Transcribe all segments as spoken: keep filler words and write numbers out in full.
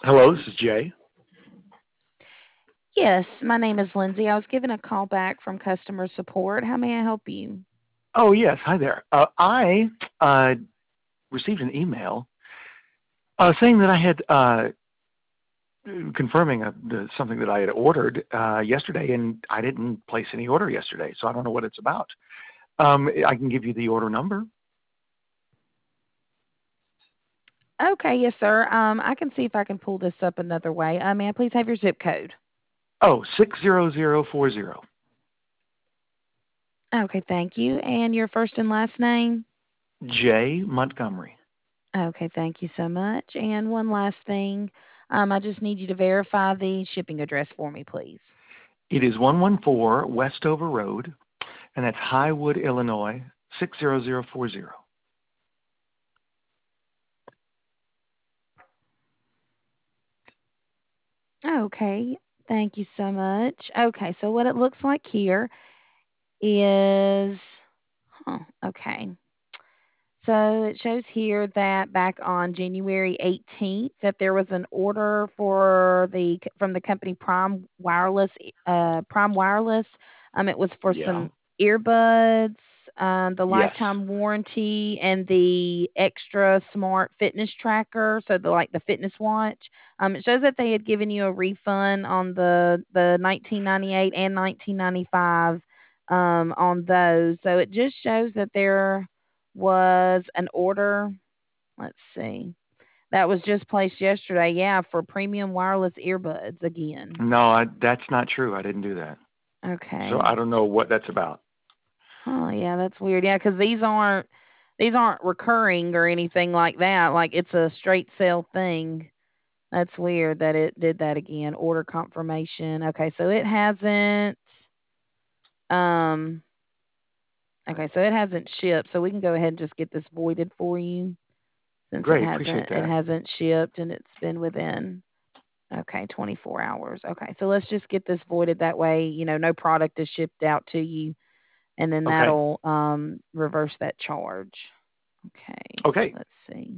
Hello, this is Jay. Yes, my name is Lindsay. I was given a call back from customer support. How may I help you? Oh, yes. Hi there. Uh, I uh, received an email uh, saying that I had uh, confirming uh the, something that I had ordered uh, yesterday, and I didn't place any order yesterday, so I don't know what it's about. Um, I can give you the order number. Okay, yes, sir. Um, I can see if I can pull this up another way. Uh, may I please have your zip code? Oh, six zero zero four zero. Okay, thank you. And your first and last name? J Montgomery. Okay, thank you so much. And one last thing. Um, I just need you to verify the shipping address for me, please. It is one one four Westover Road, and that's Highwood, Illinois, six zero zero four zero. Okay, thank you so much. Okay, so what it looks like here is, huh, okay. So it shows here that back on January eighteenth that there was an order for the from the company Prime Wireless, uh, Prime Wireless. Um, it was for Yeah. some earbuds, um, the Yes. lifetime warranty, and the extra smart fitness tracker. So the like the fitness watch. Um, it shows that they had given you a refund on the the nineteen ninety-eight and nineteen ninety-five um, on those. So it just shows that they're was an order. Let's see. That was just placed yesterday. Yeah, for premium wireless earbuds again. No, I, that's not true. I didn't do that. So Okay. I don't know what that's about. Oh, yeah, that's weird. Yeah, because these aren't these aren't recurring or anything like that. Like it's a straight sale thing. That's weird that it did that again. Order confirmation. Okay, so it hasn't. Um. Okay, so it hasn't shipped. So we can go ahead and just get this voided for you. Since it Great. Appreciate hasn't it that. hasn't shipped and it's been within okay twenty-four hours. Okay, so let's just get this voided that way, you know, no product is shipped out to you, and then Okay. that'll um reverse that charge. Okay, Okay. let's see.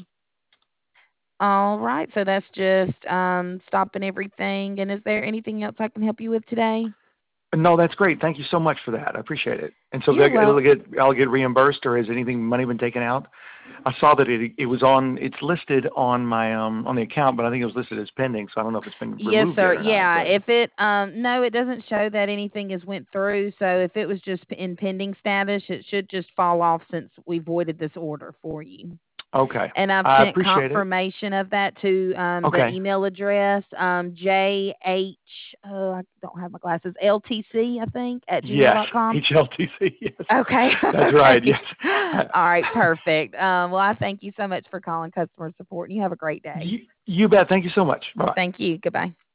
All right, so that's just um stopping everything. And is there anything else I can help you with today? No, that's great. Thank you so much for that. I appreciate it. And so You're they- it'll welcome. get, I'll get reimbursed, or has anything money been taken out? I saw that it it was on, it's listed on my um on the account, but I think it was listed as pending, so I don't know if it's been Yes, removed sir. yet or not. Yeah, But if it um no, it doesn't show that anything has went through. So if it was just p- in pending status, it should just fall off since we voided this order for you. okay, And I've I sent appreciate it. confirmation of that to um the Okay. email address um J H oh I don't have my glasses L T C I think at gmail Yes, dot com. H L T C. Yes, Okay, that's right. okay. Yes. I, All right, perfect. Um, well, I thank you so much for calling customer support, and you have a great day. you, you bet. Thank you so much. Bye bye. Thank you. Goodbye.